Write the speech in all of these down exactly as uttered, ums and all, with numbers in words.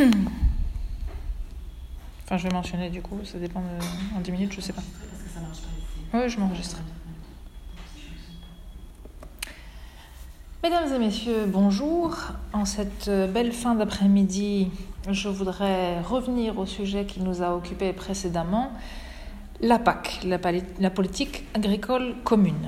Enfin, je vais mentionner du coup, ça dépend de... en dix minutes, je sais pas. Parce que ça marche pas ici. Oui, je m'enregistre. Mesdames et messieurs, bonjour. En cette belle fin d'après-midi, je voudrais revenir au sujet qui nous a occupés précédemment, la P A C, la, la politique agricole commune.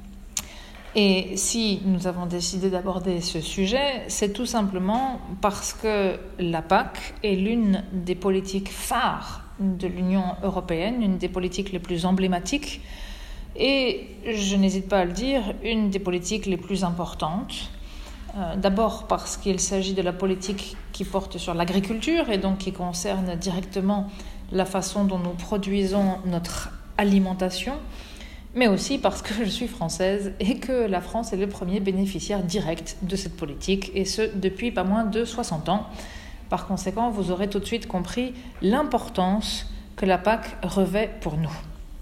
Et si nous avons décidé d'aborder ce sujet, c'est tout simplement parce que la P A C est l'une des politiques phares de l'Union européenne, une des politiques les plus emblématiques et, je n'hésite pas à le dire, une des politiques les plus importantes. Euh, d'abord parce qu'il s'agit de la politique qui porte sur l'agriculture et donc qui concerne directement la façon dont nous produisons notre alimentation, mais aussi parce que je suis française et que la France est le premier bénéficiaire direct de cette politique, et ce, depuis pas moins de soixante ans. Par conséquent, vous aurez tout de suite compris l'importance que la P A C revêt pour nous.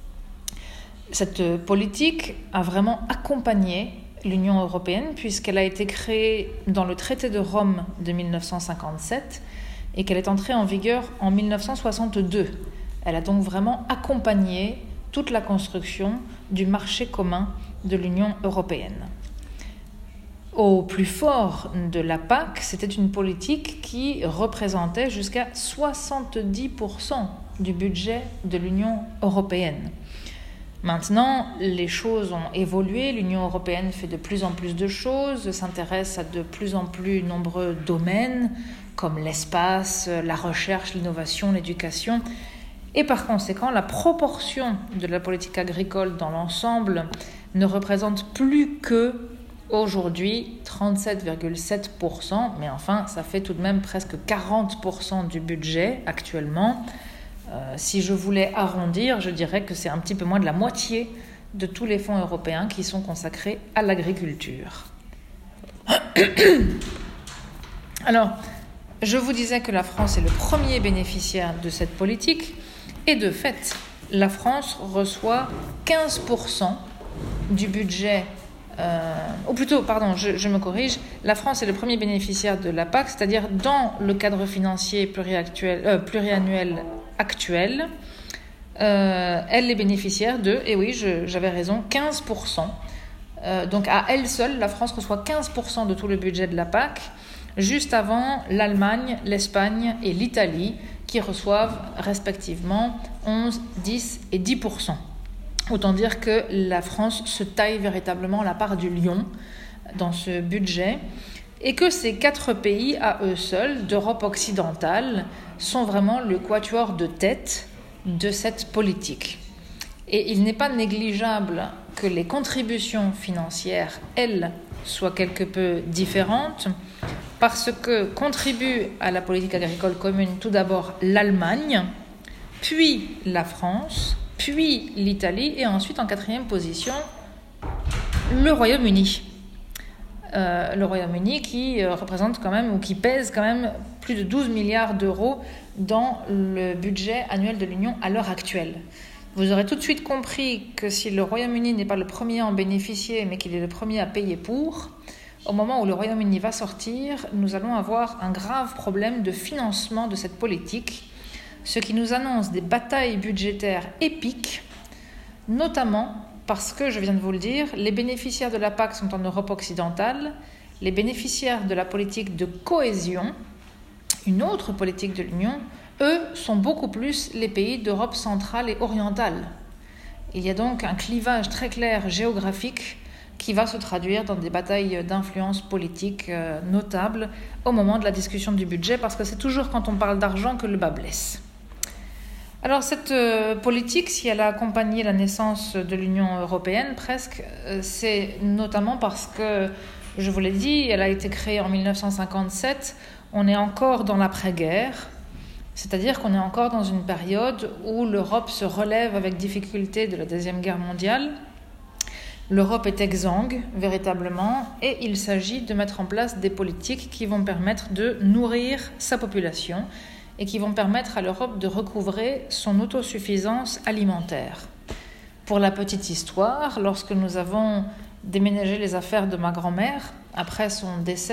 Cette politique a vraiment accompagné l'Union européenne puisqu'elle a été créée dans le traité de Rome de mille neuf cent cinquante-sept et qu'elle est entrée en vigueur en mille neuf cent soixante-deux. Elle a donc vraiment accompagné toute la construction du marché commun de l'Union européenne. Au plus fort de la P A C, c'était une politique qui représentait jusqu'à soixante-dix pour cent du budget de l'Union européenne. Maintenant, les choses ont évolué, l'Union européenne fait de plus en plus de choses, s'intéresse à de plus en plus nombreux domaines, comme l'espace, la recherche, l'innovation, l'éducation. Et par conséquent, la proportion de la politique agricole dans l'ensemble ne représente plus que, aujourd'hui, trente-sept virgule sept pour cent, mais enfin, ça fait tout de même presque quarante pour cent du budget actuellement. Euh, si je voulais arrondir, je dirais que c'est un petit peu moins de la moitié de tous les fonds européens qui sont consacrés à l'agriculture. Alors, je vous disais que la France est le premier bénéficiaire de cette politique, et de fait, la France reçoit quinze pour cent du budget, euh, ou plutôt, pardon, je, je me corrige, la France est le premier bénéficiaire de la P A C, c'est-à-dire dans le cadre financier pluriactuel, euh, pluriannuel actuel, euh, elle est bénéficiaire de, et oui, je, j'avais raison, quinze pour cent. Euh, donc à elle seule, la France reçoit quinze pour cent de tout le budget de la P A C, juste avant l'Allemagne, l'Espagne et l'Italie, qui reçoivent respectivement onze, dix et dix pour cent. Autant dire que la France se taille véritablement la part du lion dans ce budget, et que ces quatre pays, à eux seuls, d'Europe occidentale, sont vraiment le quatuor de tête de cette politique. Et il n'est pas négligeable que les contributions financières, elles, soient quelque peu différentes, parce que contribuent à la politique agricole commune tout d'abord l'Allemagne, puis la France, puis l'Italie, et ensuite en quatrième position, le Royaume-Uni. Euh, le Royaume-Uni qui euh, représente quand même, ou qui pèse quand même plus de douze milliards d'euros dans le budget annuel de l'Union à l'heure actuelle. Vous aurez tout de suite compris que si le Royaume-Uni n'est pas le premier à en bénéficier, mais qu'il est le premier à payer pour, au moment où le Royaume-Uni va sortir, nous allons avoir un grave problème de financement de cette politique, ce qui nous annonce des batailles budgétaires épiques, notamment parce que, je viens de vous le dire, les bénéficiaires de la P A C sont en Europe occidentale, les bénéficiaires de la politique de cohésion, une autre politique de l'Union, eux sont beaucoup plus les pays d'Europe centrale et orientale. Il y a donc un clivage très clair géographique qui va se traduire dans des batailles d'influence politique euh, notables au moment de la discussion du budget, parce que c'est toujours quand on parle d'argent que le bas blesse. Alors cette euh, politique, si elle a accompagné la naissance de l'Union européenne presque, euh, c'est notamment parce que, je vous l'ai dit, elle a été créée en mille neuf cent cinquante-sept, on est encore dans l'après-guerre, c'est-à-dire qu'on est encore dans une période où l'Europe se relève avec difficulté de la Deuxième Guerre mondiale. L'Europe est exsangue, véritablement, et il s'agit de mettre en place des politiques qui vont permettre de nourrir sa population et qui vont permettre à l'Europe de recouvrer son autosuffisance alimentaire. Pour la petite histoire, lorsque nous avons déménagé les affaires de ma grand-mère, après son décès,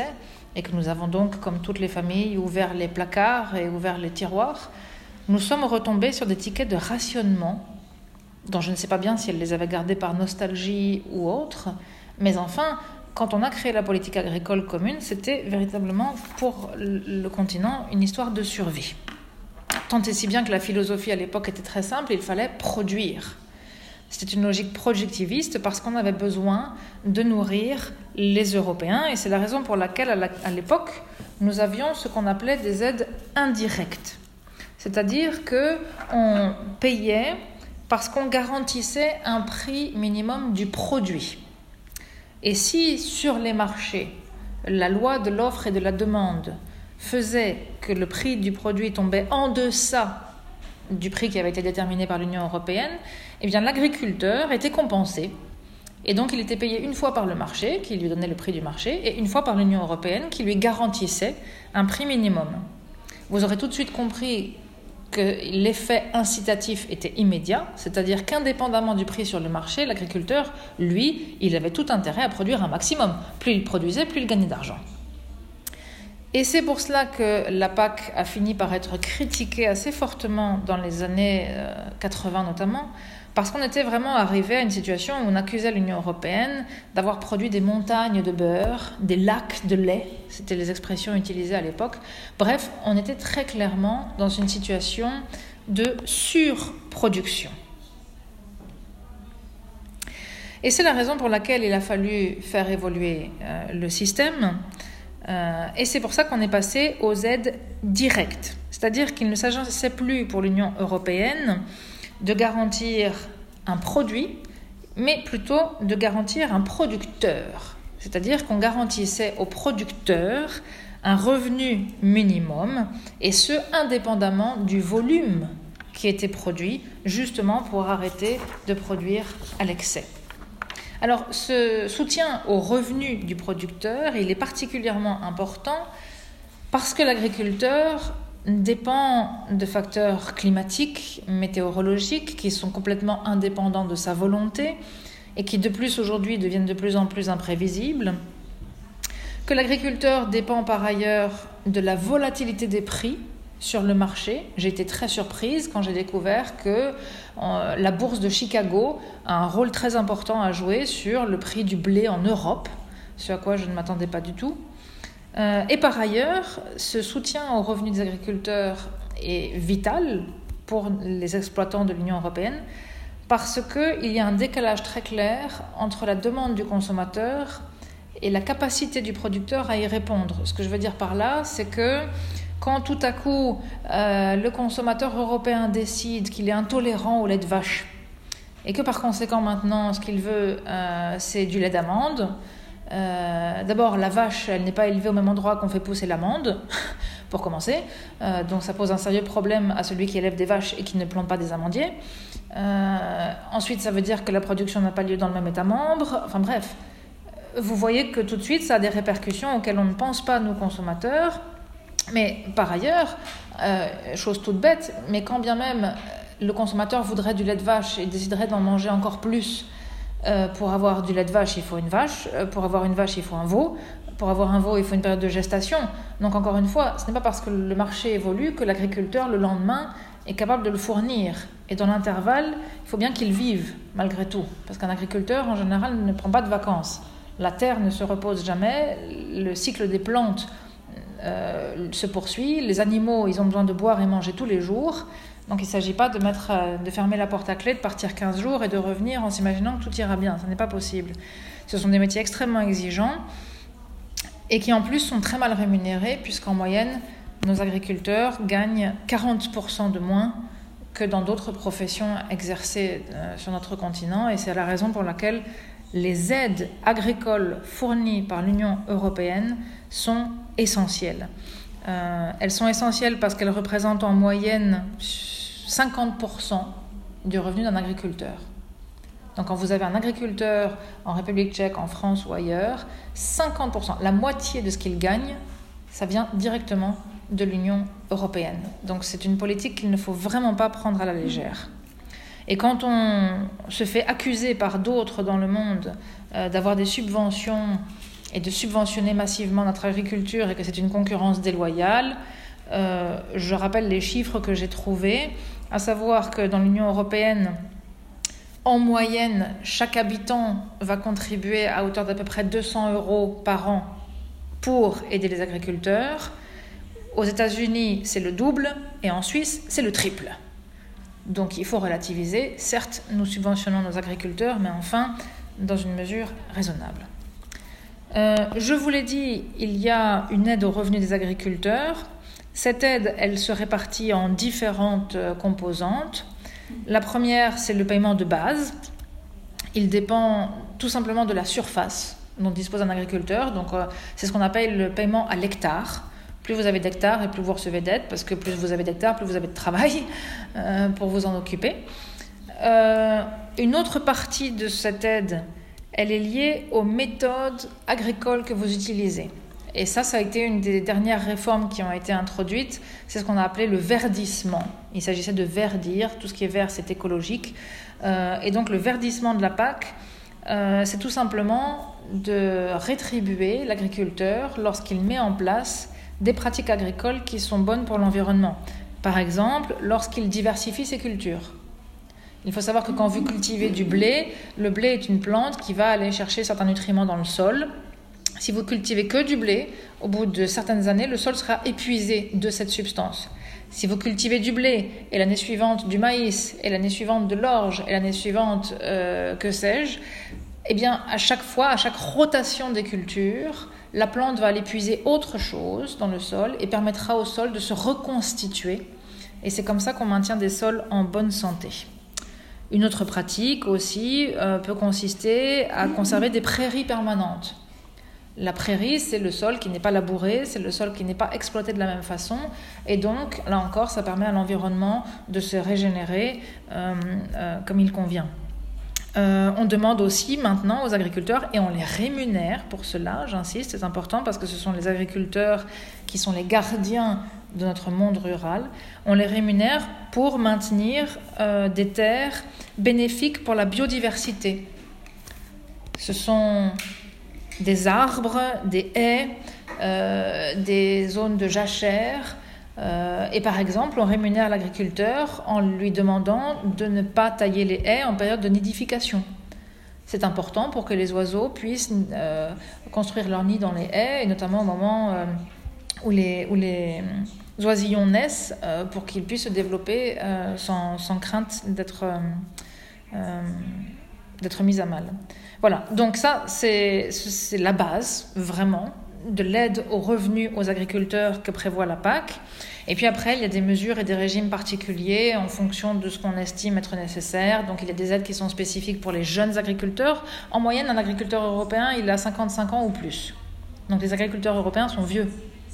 et que nous avons donc, comme toutes les familles, ouvert les placards et ouvert les tiroirs, nous sommes retombés sur des tickets de rationnement, dont je ne sais pas bien si elle les avait gardés par nostalgie ou autre, mais enfin, quand on a créé la politique agricole commune, c'était véritablement pour le continent une histoire de survie. Tant et si bien que la philosophie à l'époque était très simple, il fallait produire. C'était une logique productiviste parce qu'on avait besoin de nourrir les Européens et c'est la raison pour laquelle à l'époque nous avions ce qu'on appelait des aides indirectes. C'est-à-dire qu'on payait parce qu'on garantissait un prix minimum du produit. Et si sur les marchés, la loi de l'offre et de la demande faisait que le prix du produit tombait en deçà du prix qui avait été déterminé par l'Union européenne, eh bien l'agriculteur était compensé. Et donc il était payé une fois par le marché, qui lui donnait le prix du marché, et une fois par l'Union européenne, qui lui garantissait un prix minimum. Vous aurez tout de suite compris que l'effet incitatif était immédiat, c'est-à-dire qu'indépendamment du prix sur le marché, l'agriculteur, lui, il avait tout intérêt à produire un maximum. Plus il produisait, plus il gagnait d'argent. Et c'est pour cela que la P A C a fini par être critiquée assez fortement dans les années quatre-vingts notamment, parce qu'on était vraiment arrivé à une situation où on accusait l'Union européenne d'avoir produit des montagnes de beurre, des lacs de lait, c'était les expressions utilisées à l'époque. Bref, on était très clairement dans une situation de surproduction. Et c'est la raison pour laquelle il a fallu faire évoluer euh, le système. Euh, et c'est pour ça qu'on est passé aux aides directes. C'est-à-dire qu'il ne s'agissait plus pour l'Union européenne de garantir un produit, mais plutôt de garantir un producteur. C'est-à-dire qu'on garantissait au producteur un revenu minimum, et ce, indépendamment du volume qui était produit, justement pour arrêter de produire à l'excès. Alors, ce soutien au revenu du producteur, il est particulièrement important parce que l'agriculteur dépend de facteurs climatiques, météorologiques, qui sont complètement indépendants de sa volonté et qui, de plus, aujourd'hui, deviennent de plus en plus imprévisibles. Que l'agriculteur dépend par ailleurs de la volatilité des prix sur le marché. J'ai été très surprise quand j'ai découvert que euh, la bourse de Chicago a un rôle très important à jouer sur le prix du blé en Europe, ce à quoi je ne m'attendais pas du tout. Euh, et par ailleurs, ce soutien aux revenus des agriculteurs est vital pour les exploitants de l'Union européenne parce qu'il y a un décalage très clair entre la demande du consommateur et la capacité du producteur à y répondre. Ce que je veux dire par là, c'est que quand tout à coup euh, le consommateur européen décide qu'il est intolérant au lait de vache et que par conséquent maintenant ce qu'il veut euh, c'est du lait d'amande, euh, d'abord la vache elle n'est pas élevée au même endroit qu'on fait pousser l'amande pour commencer, euh, donc ça pose un sérieux problème à celui qui élève des vaches et qui ne plante pas des amandiers. Euh, ensuite ça veut dire que la production n'a pas lieu dans le même état membre, enfin bref, vous voyez que tout de suite ça a des répercussions auxquelles on ne pense pas nous consommateurs. Mais par ailleurs, euh, chose toute bête, mais quand bien même le consommateur voudrait du lait de vache et déciderait d'en manger encore plus, euh, pour avoir du lait de vache, il faut une vache, euh, pour avoir une vache, il faut un veau, pour avoir un veau, il faut une période de gestation. Donc encore une fois, ce n'est pas parce que le marché évolue que l'agriculteur, le lendemain, est capable de le fournir. Et dans l'intervalle, il faut bien qu'il vive, malgré tout. Parce qu'un agriculteur, en général, ne prend pas de vacances. La terre ne se repose jamais, le cycle des plantes Euh, se poursuit, les animaux ils ont besoin de boire et manger tous les jours, donc il ne s'agit pas de, mettre, euh, de fermer la porte à clé, de partir quinze jours et de revenir en s'imaginant que tout ira bien, ce n'est pas possible. Ce sont des métiers extrêmement exigeants et qui en plus sont très mal rémunérés puisqu'en moyenne nos agriculteurs gagnent quarante pour cent de moins que dans d'autres professions exercées euh, sur notre continent, et c'est la raison pour laquelle les aides agricoles fournies par l'Union européenne sont essentielles. Euh, elles sont essentielles parce qu'elles représentent en moyenne cinquante pour cent du revenu d'un agriculteur. Donc quand vous avez un agriculteur en République tchèque, en France ou ailleurs, cinquante pour cent, la moitié de ce qu'il gagne, ça vient directement de l'Union européenne. Donc c'est une politique qu'il ne faut vraiment pas prendre à la légère. Et quand on se fait accuser par d'autres dans le monde euh, d'avoir des subventions et de subventionner massivement notre agriculture et que c'est une concurrence déloyale, euh, je rappelle les chiffres que j'ai trouvés, à savoir que dans l'Union européenne, en moyenne, chaque habitant va contribuer à hauteur d'à peu près deux cents euros par an pour aider les agriculteurs. Aux États-Unis, c'est le double, et en Suisse, c'est le triple. Donc il faut relativiser. Certes, nous subventionnons nos agriculteurs, mais enfin, dans une mesure raisonnable. Euh, je vous l'ai dit, il y a une aide aux revenus des agriculteurs. Cette aide, elle se répartit en différentes composantes. La première, c'est le paiement de base. Il dépend tout simplement de la surface dont dispose un agriculteur. Donc, euh, c'est ce qu'on appelle le paiement à l'hectare. Plus vous avez d'hectares et plus vous recevez d'aide, parce que plus vous avez d'hectares, plus vous avez de travail euh, pour vous en occuper. Euh, une autre partie de cette aide, elle est liée aux méthodes agricoles que vous utilisez. Et ça, ça a été une des dernières réformes qui ont été introduites. C'est ce qu'on a appelé le verdissement. Il s'agissait de verdir. Tout ce qui est vert, c'est écologique. Euh, et donc, le verdissement de la P A C, euh, c'est tout simplement de rétribuer l'agriculteur lorsqu'il met en place des pratiques agricoles qui sont bonnes pour l'environnement. Par exemple, lorsqu'il diversifie ses cultures. Il faut savoir que quand vous cultivez du blé, le blé est une plante qui va aller chercher certains nutriments dans le sol. Si vous cultivez que du blé, au bout de certaines années, le sol sera épuisé de cette substance. Si vous cultivez du blé et l'année suivante du maïs et l'année suivante de l'orge et l'année suivante, euh, que sais-je, eh bien, à chaque fois, à chaque rotation des cultures, la plante va aller puiser autre chose dans le sol et permettra au sol de se reconstituer. Et c'est comme ça qu'on maintient des sols en bonne santé. Une autre pratique aussi euh, peut consister à conserver des prairies permanentes. La prairie, c'est le sol qui n'est pas labouré, c'est le sol qui n'est pas exploité de la même façon. Et donc, là encore, ça permet à l'environnement de se régénérer euh, euh, comme il convient. Euh, on demande aussi maintenant aux agriculteurs, et on les rémunère pour cela, j'insiste, c'est important parce que ce sont les agriculteurs qui sont les gardiens de notre monde rural, on les rémunère pour maintenir euh, des terres bénéfiques pour la biodiversité. Ce sont des arbres, des haies, euh, des zones de jachère. Euh, et par exemple, on rémunère l'agriculteur en lui demandant de ne pas tailler les haies en période de nidification. C'est important pour que les oiseaux puissent euh, construire leur nid dans les haies, et notamment au moment euh, où, les, où les oisillons naissent, euh, pour qu'ils puissent se développer euh, sans, sans crainte d'être, euh, euh, d'être mis à mal. Voilà, donc ça, c'est, c'est la base, vraiment, de l'aide aux revenus aux agriculteurs que prévoit la P A C. Et puis après, il y a des mesures et des régimes particuliers en fonction de ce qu'on estime être nécessaire. Donc il y a des aides qui sont spécifiques pour les jeunes agriculteurs. En moyenne, un agriculteur européen, il a cinquante-cinq ans ou plus. Donc les agriculteurs européens sont vieux.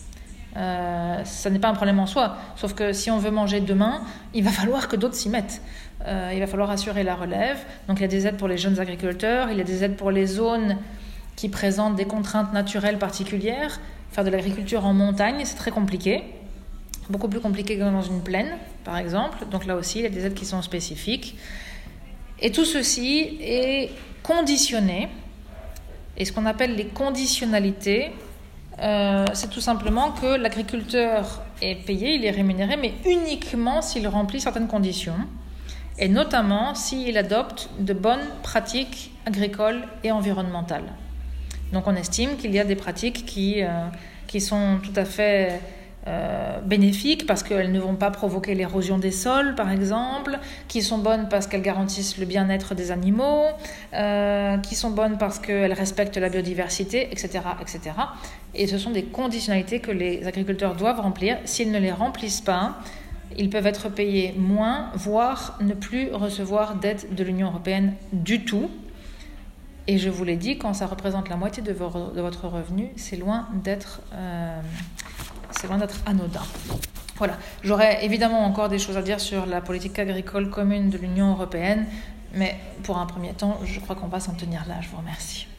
Euh, ça n'est pas un problème en soi. Sauf que si on veut manger demain, il va falloir que d'autres s'y mettent. Euh, il va falloir assurer la relève. Donc il y a des aides pour les jeunes agriculteurs, il y a des aides pour les zones qui présentent des contraintes naturelles particulières. Faire de l'agriculture en montagne, c'est très compliqué. Beaucoup plus compliqué que dans une plaine, par exemple. Donc là aussi, il y a des aides qui sont spécifiques. Et tout ceci est conditionné. Et ce qu'on appelle les conditionnalités, euh, c'est tout simplement que l'agriculteur est payé, il est rémunéré, mais uniquement s'il remplit certaines conditions. Et notamment s'il adopte de bonnes pratiques agricoles et environnementales. Donc on estime qu'il y a des pratiques qui, euh, qui sont tout à fait euh, bénéfiques parce qu'elles ne vont pas provoquer l'érosion des sols, par exemple, qui sont bonnes parce qu'elles garantissent le bien-être des animaux, euh, qui sont bonnes parce qu'elles respectent la biodiversité, et cetera, et cetera. Et ce sont des conditionnalités que les agriculteurs doivent remplir. S'ils ne les remplissent pas, ils peuvent être payés moins, voire ne plus recevoir d'aide de l'Union européenne du tout. Et je vous l'ai dit, quand ça représente la moitié de, vos, de votre revenu, c'est loin d'être, euh, c'est loin d'être anodin. Voilà. J'aurais évidemment encore des choses à dire sur la politique agricole commune de l'Union européenne, mais pour un premier temps, je crois qu'on va s'en tenir là. Je vous remercie.